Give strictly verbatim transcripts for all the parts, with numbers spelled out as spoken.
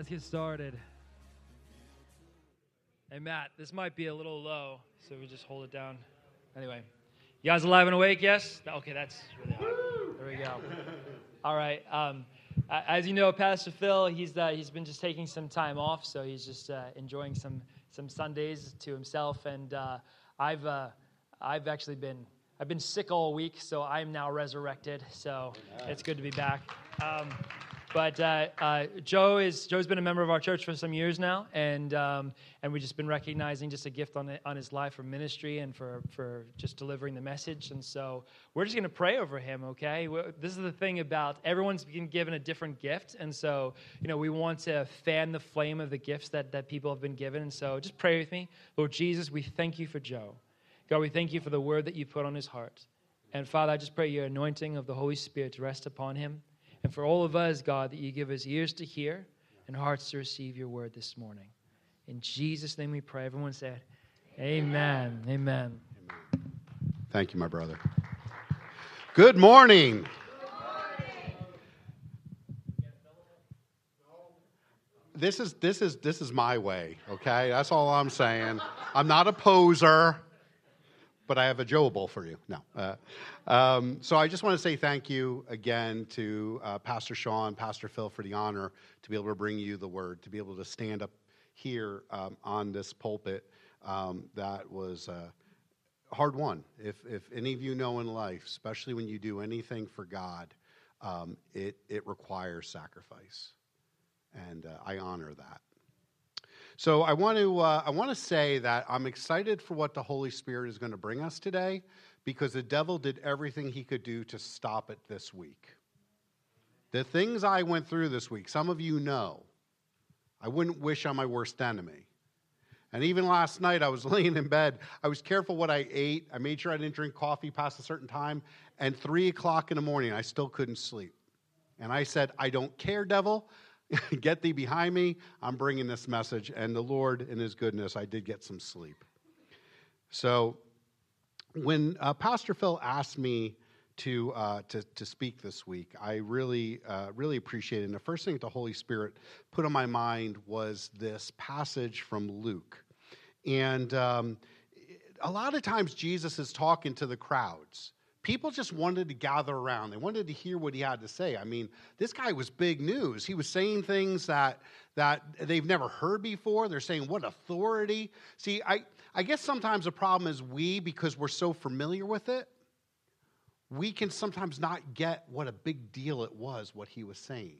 Let's get started. Hey, Matt, this might be a little low, so we just hold it down. Anyway, you guys alive and awake, yes? Okay, that's really hard. There we go. All right. Um, as you know, Pastor Phil, he's uh, he's been just taking some time off, so he's just uh, enjoying some some Sundays to himself. And uh, I've uh, I've actually been I've been sick all week, so I'm now resurrected. So it's good to be back. Um, But uh, uh, Joe is Joe's been a member of our church for some years now, and um, and we've just been recognizing just a gift on the, on his life for ministry and for, for just delivering the message. And so we're just going to pray over him. Okay, we're, this is the thing about everyone's been given a different gift, and so you know we want to fan the flame of the gifts that that people have been given. And so just pray with me, Lord Jesus. We thank you for Joe, God. We thank you for the word that you put on his heart, and Father, I just pray your anointing of the Holy Spirit to rest upon him. And for all of us, God, that you give us ears to hear and hearts to receive your word this morning. In Jesus' name we pray. Everyone said, amen. Amen. Amen. Thank you, my brother. Good morning. Good morning. This is this is this is my way, okay? That's all I'm saying. I'm not a poser, but I have a Joeable for you. No. Uh, um, so I just want to say thank you again to uh, Pastor Sean, Pastor Phil, for the honor to be able to bring you the word, to be able to stand up here um, on this pulpit. Um, that was a hard one. If if any of you know in life, especially when you do anything for God, um, it, it requires sacrifice. And uh, I honor that. So I want to uh, I want to say that I'm excited for what the Holy Spirit is going to bring us today, because the devil did everything he could do to stop it this week. The things I went through this week, some of you know, I wouldn't wish on my worst enemy. And even last night, I was laying in bed. I was careful what I ate. I made sure I didn't drink coffee past a certain time. And three o'clock in the morning, I still couldn't sleep. And I said, I don't care, devil. Get thee behind me. I'm bringing this message. And the Lord, in his goodness, I did get some sleep. So when uh, Pastor Phil asked me to, uh, to to speak this week, I really, uh, really appreciate it. And the first thing that the Holy Spirit put on my mind was this passage from Luke. And um, a lot of times Jesus is talking to the crowds. People just wanted to gather around. They wanted to hear what he had to say. I mean, this guy was big news. He was saying things that that they've never heard before. They're saying, what authority? See, I, I guess sometimes the problem is we, because we're so familiar with it, we can sometimes not get what a big deal it was, what he was saying.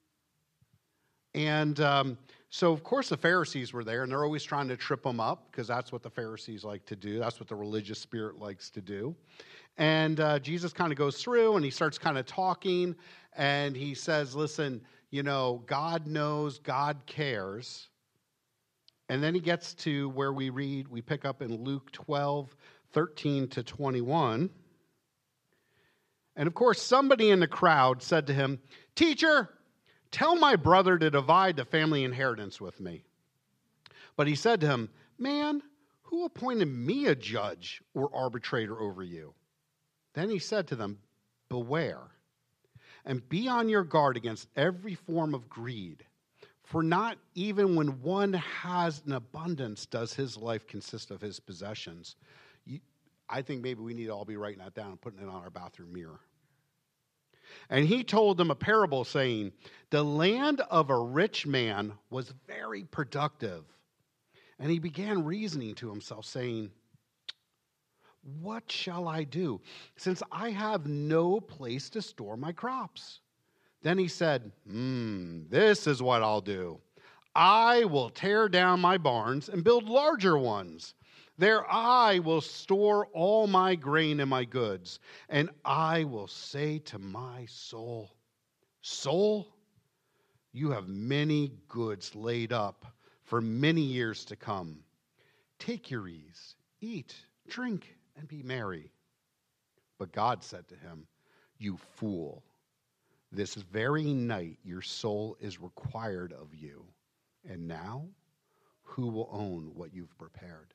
And um, so, of course, the Pharisees were there, and they're always trying to trip him up, because that's what the Pharisees like to do. That's what the religious spirit likes to do. And uh, Jesus kind of goes through, and he starts kind of talking, and he says, listen, you know, God knows, God cares. And then he gets to where we read, we pick up in Luke twelve, thirteen to twenty-one. And, of course, somebody in the crowd said to him, Teacher, tell my brother to divide the family inheritance with me. But he said to him, Man, who appointed me a judge or arbitrator over you? Then he said to them, Beware, and be on your guard against every form of greed. For not even when one has an abundance does his life consist of his possessions. You, I think maybe we need to all be writing that down and putting it on our bathroom mirror. And he told them a parable saying, The land of a rich man was very productive. And he began reasoning to himself, saying, What shall I do, since I have no place to store my crops? Then he said, Hmm, this is what I'll do. I will tear down my barns and build larger ones. There I will store all my grain and my goods. And I will say to my soul, Soul, you have many goods laid up for many years to come. Take your ease, eat, drink, and be merry. But God said to him, You fool, this very night your soul is required of you. And now, who will own what you've prepared?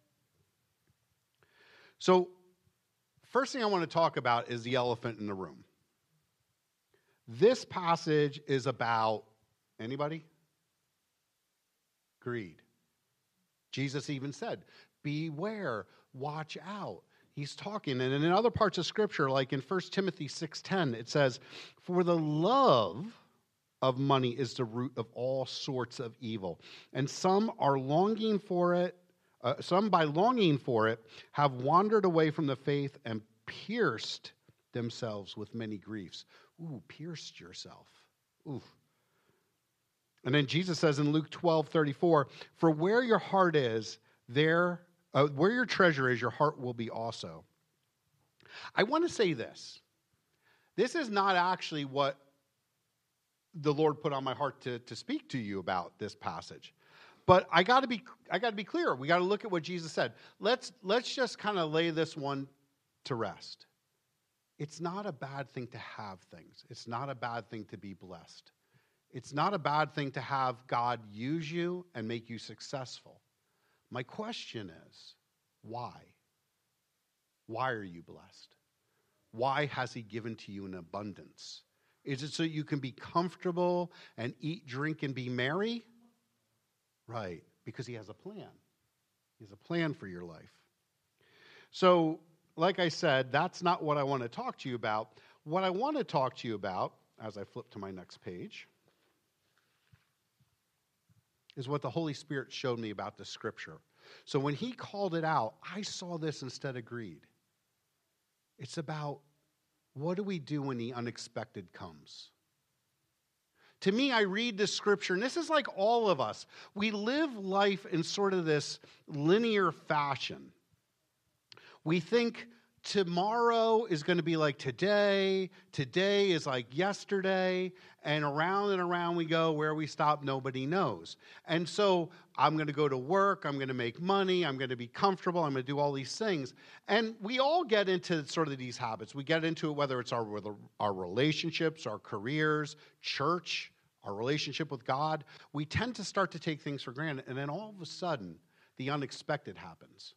So, first thing I want to talk about is the elephant in the room. This passage is about, anybody? Greed. Jesus even said, beware, watch out. He's talking. And in other parts of Scripture, like in First Timothy six ten, it says, for the love of money is the root of all sorts of evil. And some are longing for it. Uh, some by longing for it have wandered away from the faith and pierced themselves with many griefs. Ooh, pierced yourself. Ooh. And then Jesus says in Luke twelve thirty-four, for where your heart is, there, uh, where your treasure is, your heart will be also. I want to say this. This is not actually what the Lord put on my heart to, to speak to you about this passage. But I got to be I got to be clear. We got to look at what Jesus said. Let's let's just kind of lay this one to rest. It's not a bad thing to have things. It's not a bad thing to be blessed. It's not a bad thing to have God use you and make you successful. My question is, why? Why are you blessed? Why has he given to you in abundance? Is it so you can be comfortable and eat, drink, and be merry? Right, because he has a plan. He has a plan for your life. So, like I said, that's not what I want to talk to you about. What I want to talk to you about, as I flip to my next page, is what the Holy Spirit showed me about the Scripture. So when he called it out, I saw this instead of greed. It's about, what do we do when the unexpected comes? To me, I read this Scripture, and this is like all of us. We live life in sort of this linear fashion. We think tomorrow is going to be like today, today is like yesterday, and around and around we go. Where we stop, nobody knows. And so I'm going to go to work, I'm going to make money, I'm going to be comfortable, I'm going to do all these things. And we all get into sort of these habits. We get into it whether it's our, our relationships, our careers, church, our relationship with God. We tend to start to take things for granted, and then all of a sudden, the unexpected happens.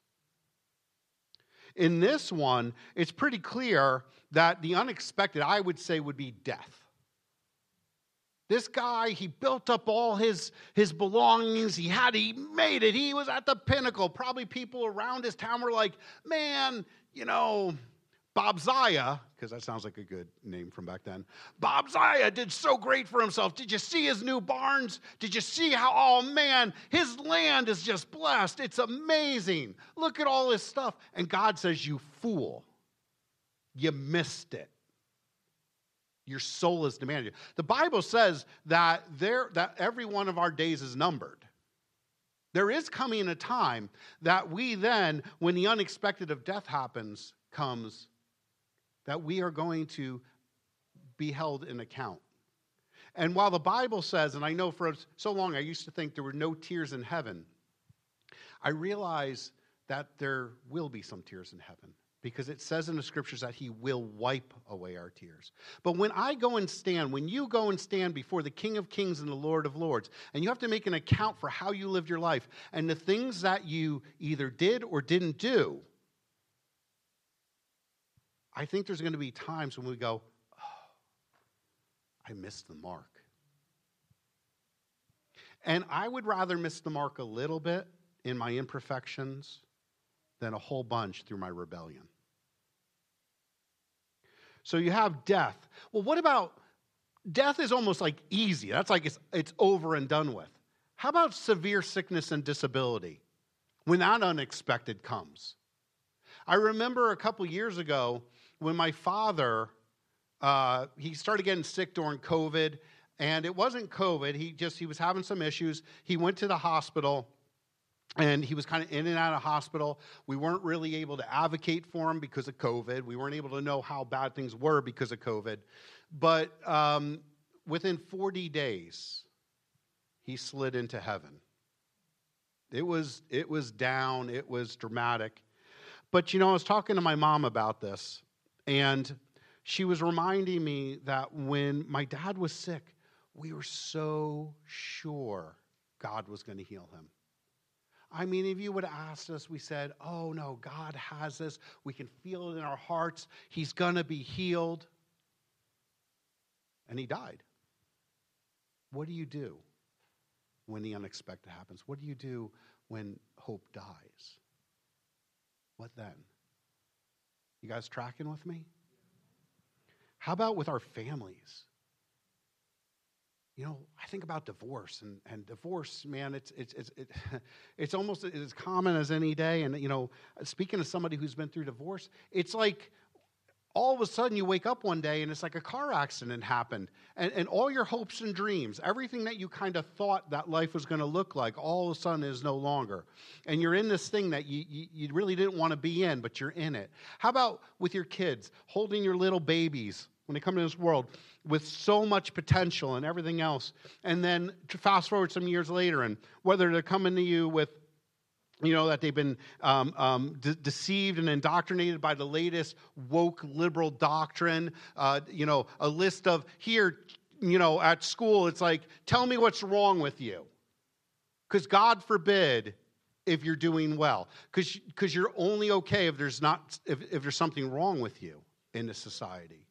In this one, it's pretty clear that the unexpected, I would say, would be death. This guy, he built up all his, his belongings. He had, he made it. He was at the pinnacle. Probably people around his town were like, man, you know, Bob Zaya, because that sounds like a good name from back then. Bob Zaya did so great for himself. Did you see his new barns? Did you see how, oh man, his land is just blessed. It's amazing. Look at all this stuff. And God says, you fool, you missed it. Your soul is demanded. The Bible says that there, that every one of our days is numbered. There is coming a time that we then, when the unexpected of death happens, comes, that we are going to be held in account. And while the Bible says, and I know for so long I used to think there were no tears in heaven, I realize that there will be some tears in heaven, because it says in the Scriptures that he will wipe away our tears. But when I go and stand, when you go and stand before the King of Kings and the Lord of Lords, and you have to make an account for how you lived your life and the things that you either did or didn't do, I think there's going to be times when we go, oh, I missed the mark. And I would rather miss the mark a little bit in my imperfections than a whole bunch through my rebellion. So you have death. Well, what about death is almost like easy. That's like it's, it's over and done with. How about severe sickness and disability when that unexpected comes? I remember a couple years ago when my father, uh, he started getting sick during COVID, and it wasn't COVID. He just, he was having some issues. He went to the hospital, and he was kind of in and out of hospital. We weren't really able to advocate for him because of COVID. We weren't able to know how bad things were because of COVID. But um, within forty days, he slid into heaven. It was, it was down. It was dramatic. But, you know, I was talking to my mom about this, and she was reminding me that when my dad was sick, we were so sure God was going to heal him. I mean, if you would have asked us, we said, oh, no, God has this. We can feel it in our hearts. He's going to be healed. And he died. What do you do? when the unexpected happens? What do you do when hope dies? What then? You guys tracking with me? How about with our families? You know, I think about divorce, and, and divorce, man, it's it's it's it, it's almost as common as any day. And, you know, speaking of somebody who's been through divorce, it's like all of a sudden you wake up one day and it's like a car accident happened. And, and all your hopes and dreams, everything that you kind of thought that life was going to look like, all of a sudden is no longer. And you're in this thing that you, you, you really didn't want to be in, but you're in it. How about with your kids, holding your little babies when they come into this world with so much potential and everything else, and then to fast forward some years later, and whether they're coming to you with, you know, that they've been um, um, de- deceived and indoctrinated by the latest woke liberal doctrine, uh, you know, a list of here, you know, at school, it's like, tell me what's wrong with you. Because God forbid if you're doing well. Because because you're only okay if there's not, if, if there's something wrong with you in this society.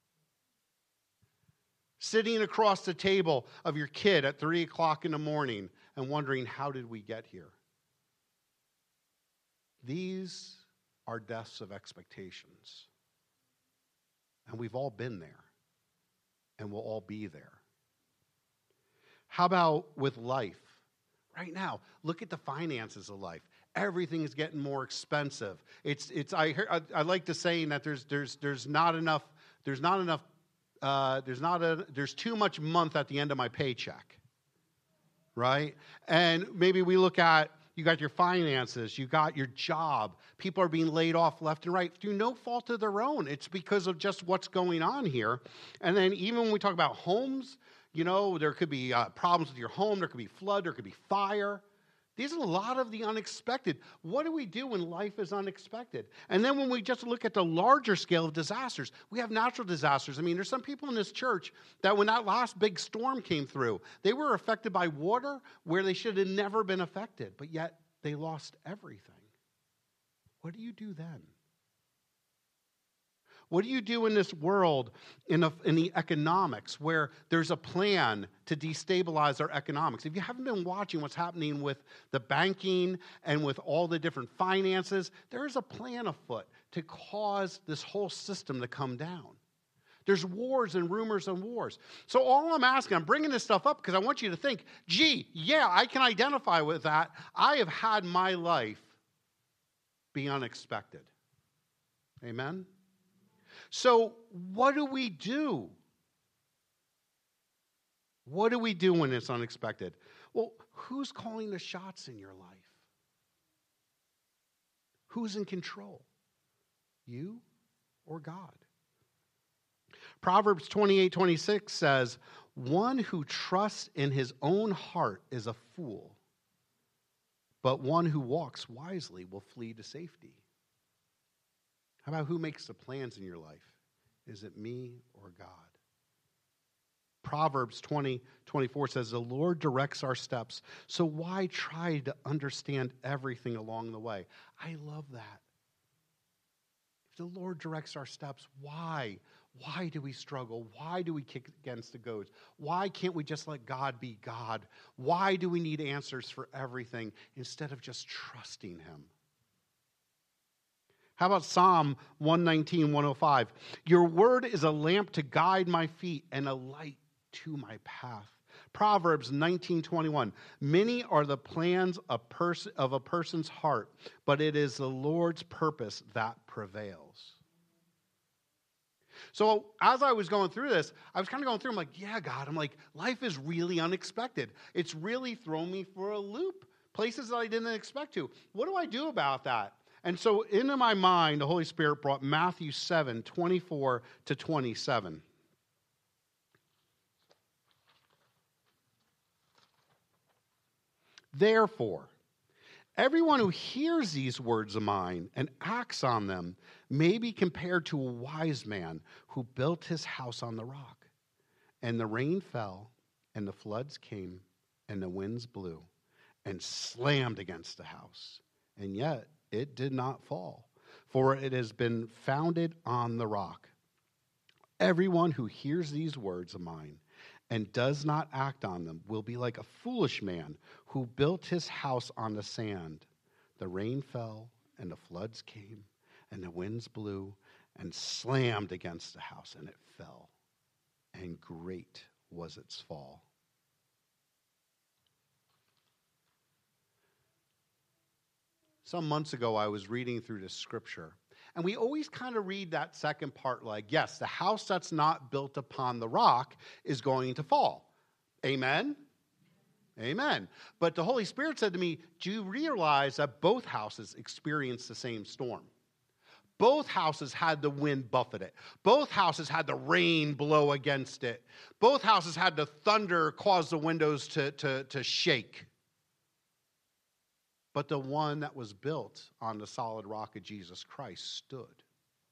Sitting across the table of your kid at three o'clock in the morning and wondering, how did we get here? These are deaths of expectations. And we've all been there. And we'll all be there. How about with life? Right now, look at the finances of life. Everything is getting more expensive. It's it's I hear, I, I like to saying that there's there's there's not enough there's not enough uh, there's not a there's too much month at the end of my paycheck. Right? And maybe we look at, you got your finances, you got your job. People are being laid off left and right through no fault of their own. It's because of just what's going on here. And then even when we talk about homes, you know, there could be uh, problems with your home. There could be flood. There could be fire. These are a lot of the unexpected. What do we do when life is unexpected? And then when we just look at the larger scale of disasters, we have natural disasters. I mean, there's some people in this church that when that last big storm came through, they were affected by water where they should have never been affected, but yet they lost everything. What do you do then? What do you do in this world, in, a, in the economics, where there's a plan to destabilize our economics? If you haven't been watching what's happening with the banking and with all the different finances, there is a plan afoot to cause this whole system to come down. There's wars and rumors and wars. So all I'm asking, I'm bringing this stuff up because I want you to think, gee, yeah, I can identify with that. I have had my life be unexpected. Amen? So what do we do? What do we do when it's unexpected? Well, who's calling the shots in your life? Who's in control? You or God? Proverbs twenty-eight twenty-six says, one who trusts in his own heart is a fool, but one who walks wisely will flee to safety. How about who makes the plans in your life? Is it me or God? Proverbs twenty twenty-four says, the Lord directs our steps, so why try to understand everything along the way? I love that. If the Lord directs our steps, why? Why do we struggle? Why do we kick against the goads? Why can't we just let God be God? Why do we need answers for everything instead of just trusting him? How about Psalm one nineteen, one oh five? Your word is a lamp to guide my feet and a light to my path. Proverbs nineteen twenty-one. Many are the plans of, pers- of a person's heart, but it is the Lord's purpose that prevails. So as I was going through this, I was kind of going through, I'm like, yeah, God, I'm like, life is really unexpected. It's really thrown me for a loop. Places that I didn't expect to. What do I do about that? And so into my mind, the Holy Spirit brought Matthew seven, twenty-four to twenty-seven. Therefore, everyone who hears these words of mine and acts on them may be compared to a wise man who built his house on the rock. And the rain fell, and the floods came, and the winds blew, and slammed against the house. And yet it did not fall, for it has been founded on the rock. Everyone who hears these words of mine and does not act on them will be like a foolish man who built his house on the sand. The rain fell, and the floods came, and the winds blew and slammed against the house, and it fell, and great was its fall. Some months ago, I was reading through this scripture, and we always kind of read that second part like, yes, the house that's not built upon the rock is going to fall. Amen? Amen. But the Holy Spirit said to me, do you realize that both houses experienced the same storm? Both houses had the wind buffet it. Both houses had the rain blow against it. Both houses had the thunder cause the windows to, to, to shake. But the one that was built on the solid rock of Jesus Christ stood.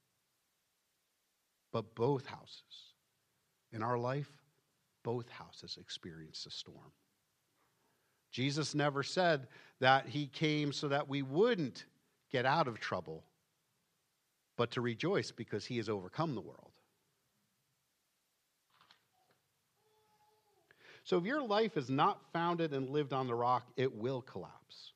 But both houses, in our life, both houses experienced a storm. Jesus never said that he came so that we wouldn't get out of trouble, but to rejoice because he has overcome the world. So if your life is not founded and lived on the rock, it will collapse.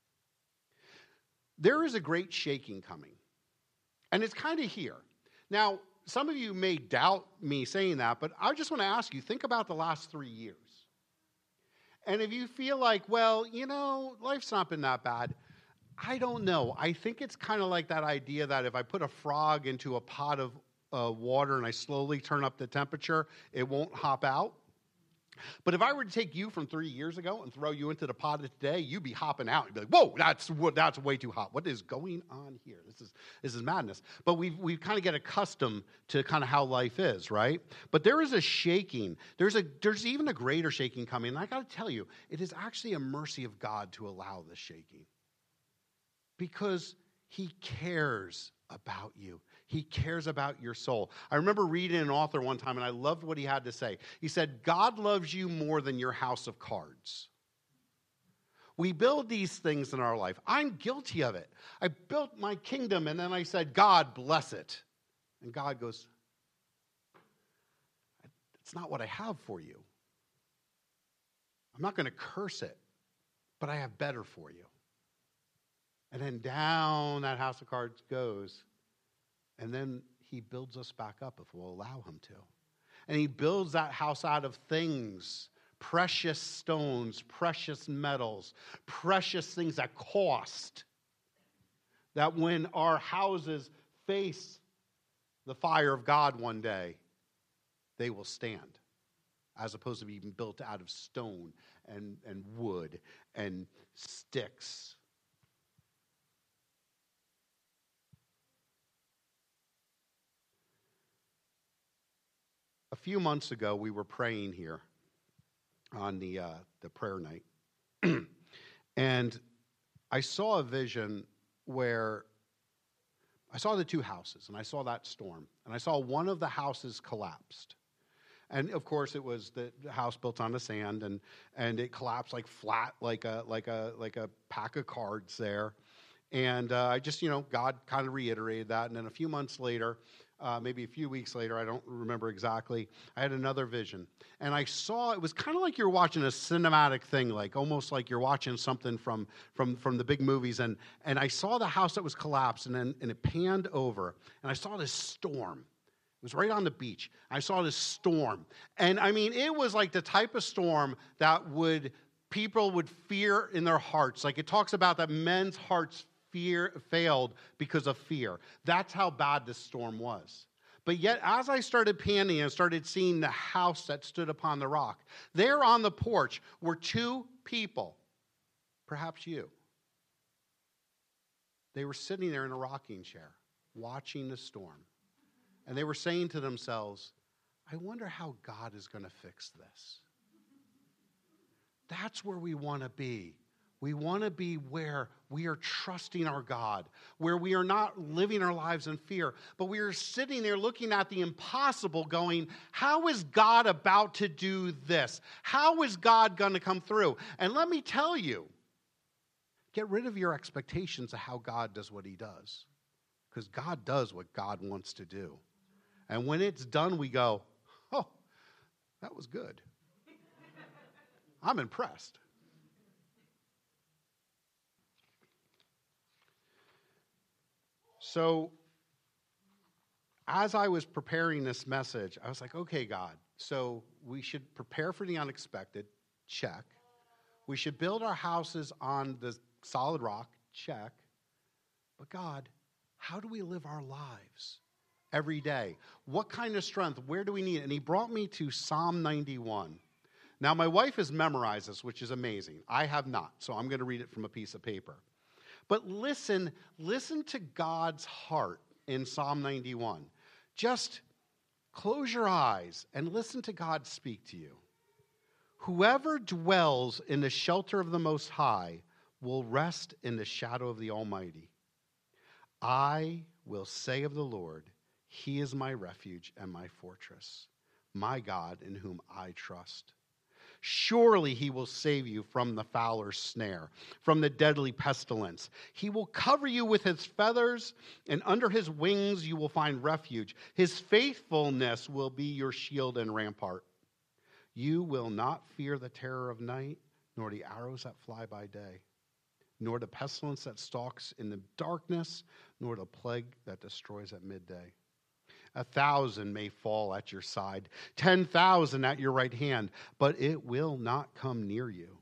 There is a great shaking coming, and it's kind of here. Now, some of you may doubt me saying that, but I just want to ask you, think about the last three years. And if you feel like, well, you know, life's not been that bad, I don't know. I think it's kind of like that idea that if I put a frog into a pot of uh, water and I slowly turn up the temperature, it won't hop out. But if I were to take you from three years ago and throw you into the pot of today, you'd be hopping out. You'd be like, whoa, that's that's way too hot. What is going on here? This is this is madness. But we we kind of get accustomed to kind of how life is, right? But there is a shaking. There's a there's even a greater shaking coming. And I got to tell you, it is actually a mercy of God to allow this shaking. Because he cares about you. He cares about your soul. I remember reading an author one time, and I loved what he had to say. He said, God loves you more than your house of cards. We build these things in our life. I'm guilty of it. I built my kingdom, and then I said, God bless it. And God goes, it's not what I have for you. I'm not going to curse it, but I have better for you. And then down that house of cards goes. And then he builds us back up if we'll allow him to. And he builds that house out of things, precious stones, precious metals, precious things that cost. That when our houses face the fire of God one day, they will stand. As opposed to being built out of stone and, and wood and sticks. A few months ago, we were praying here on the uh, the prayer night, and I saw a vision where I saw the two houses, and I saw that storm, and I saw one of the houses collapsed, and of course it was the house built on the sand, and and it collapsed like flat, like a like a like a pack of cards there, and uh, I just you know God kind of reiterated that, and then a few months later. Uh, maybe a few weeks later, I don't remember exactly, I had another vision. And I saw, it was kind of like you're watching a cinematic thing, like almost like you're watching something from from, from the big movies. And, and I saw the house that was collapsed, and then and it panned over. And I saw this storm. It was right on the beach. I saw this storm. And I mean, it was like the type of storm that would people would fear in their hearts. Like it talks about that men's hearts Fear failed because of fear. That's how bad this storm was. But yet, as I started panning and started seeing the house that stood upon the rock, there on the porch were two people, perhaps you. They were sitting there in a rocking chair, watching the storm. And they were saying to themselves, I wonder how God is going to fix this. That's where we want to be. We want to be where we are trusting our God, where we are not living our lives in fear, but we are sitting there looking at the impossible going, how is God about to do this? How is God going to come through? And let me tell you, get rid of your expectations of how God does what he does, because God does what God wants to do. And when it's done, we go, oh, that was good. I'm impressed. So, as I was preparing this message, I was like, okay, God, so we should prepare for the unexpected, check. We should build our houses on the solid rock, check. But God, how do we live our lives every day? What kind of strength? Where do we need it? And he brought me to Psalm ninety-one. Now, my wife has memorized this, which is amazing. I have not, so I'm going to read it from a piece of paper. But listen, listen to God's heart in Psalm ninety-one. Just close your eyes and listen to God speak to you. Whoever dwells in the shelter of the Most High will rest in the shadow of the Almighty. I will say of the Lord, He is my refuge and my fortress, my God in whom I trust. Surely he will save you from the fowler's snare, from the deadly pestilence. He will cover you with his feathers, and under his wings you will find refuge. His faithfulness will be your shield and rampart. You will not fear the terror of night, nor the arrows that fly by day, nor the pestilence that stalks in the darkness, nor the plague that destroys at midday. A thousand may fall at your side, ten thousand at your right hand, but it will not come near you.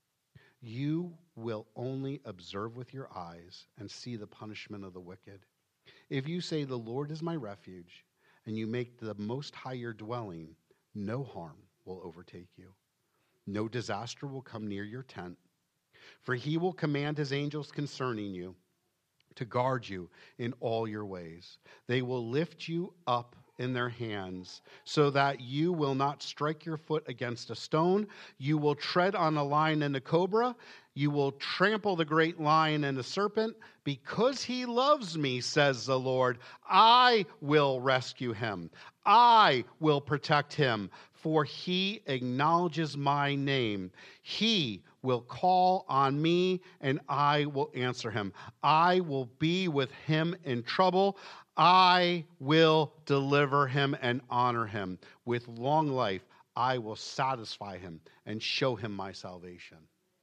You will only observe with your eyes and see the punishment of the wicked. If you say, the Lord is my refuge, and you make the Most High your dwelling, no harm will overtake you. No disaster will come near your tent, for he will command his angels concerning you, to guard you in all your ways. They will lift you up in their hands so that you will not strike your foot against a stone. You will tread on a lion and a cobra. You will trample the great lion and the serpent. Because he loves me, says the Lord, I will rescue him. I will protect him, for he acknowledges my name. He will call on me, and I will answer him. I will be with him in trouble. I will deliver him and honor him. With long life, I will satisfy him and show him my salvation.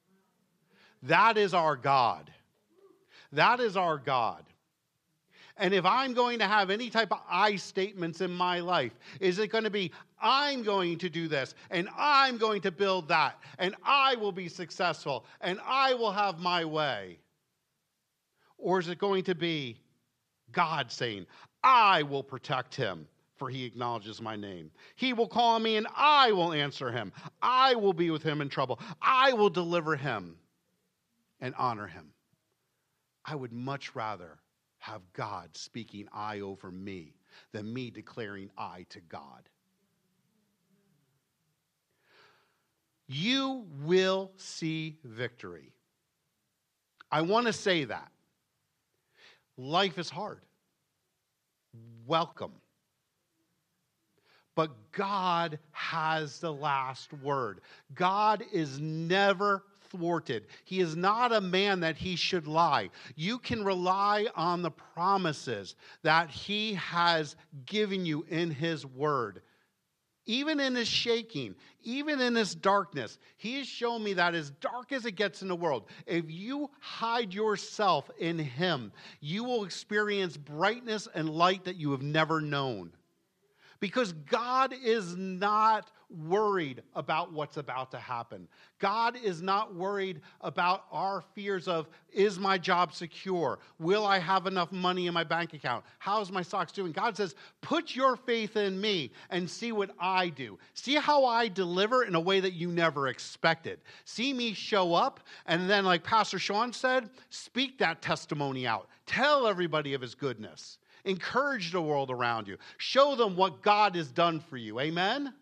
That is our God. That is our God. And if I'm going to have any type of I statements in my life, is it going to be, I'm going to do this, and I'm going to build that, and I will be successful, and I will have my way? Or is it going to be God saying, I will protect him, for he acknowledges my name. He will call me, and I will answer him. I will be with him in trouble. I will deliver him and honor him. I would much rather have God speaking I over me than me declaring I to God. You will see victory. I want to say that. Life is hard. Welcome. But God has the last word. God is never thwarted. He is not a man that he should lie. You can rely on the promises that he has given you in his word. Even in his shaking, even in his darkness, he has shown me that as dark as it gets in the world, if you hide yourself in him, you will experience brightness and light that you have never known. Because God is not worried about what's about to happen. God is not worried about our fears of, is my job secure? Will I have enough money in my bank account? How's my stocks doing? God says, put your faith in me and see what I do. See how I deliver in a way that you never expected. See me show up, and then, like Pastor Sean said, speak that testimony out. Tell everybody of his goodness. Encourage the world around you. Show them what God has done for you. Amen? Amen.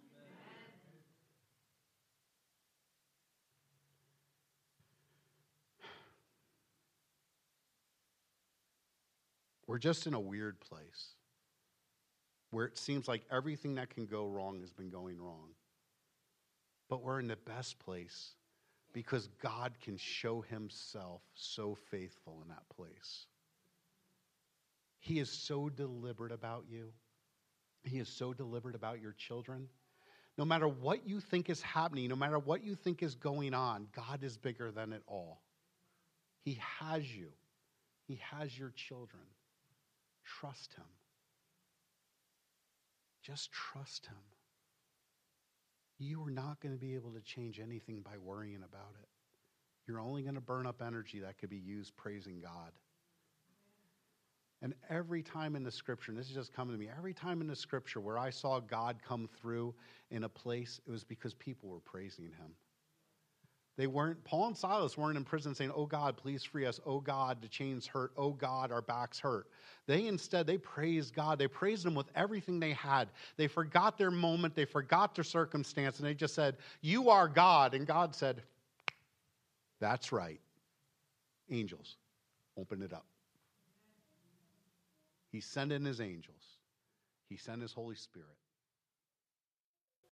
We're just in a weird place where it seems like everything that can go wrong has been going wrong. But we're in the best place because God can show himself so faithful in that place. He is so deliberate about you. He is so deliberate about your children No matter what you think is happening, no matter what you think is going on, God is bigger than it all. He has you. He has your children. Trust him. Just trust him. You are not going to be able to change anything by worrying about it. You're only going to burn up energy that could be used praising God. And every time in the scripture, and this is just coming to me, every time in the scripture where I saw God come through in a place, it was because people were praising him. They weren't, Paul and Silas weren't in prison saying, oh God, please free us. Oh God, the chains hurt. Oh God, our backs hurt. They instead, they praised God. They praised him with everything they had. They forgot their moment. They forgot their circumstance. And they just said, you are God. And God said, that's right. Angels, open it up. He sent in his angels. He sent his Holy Spirit.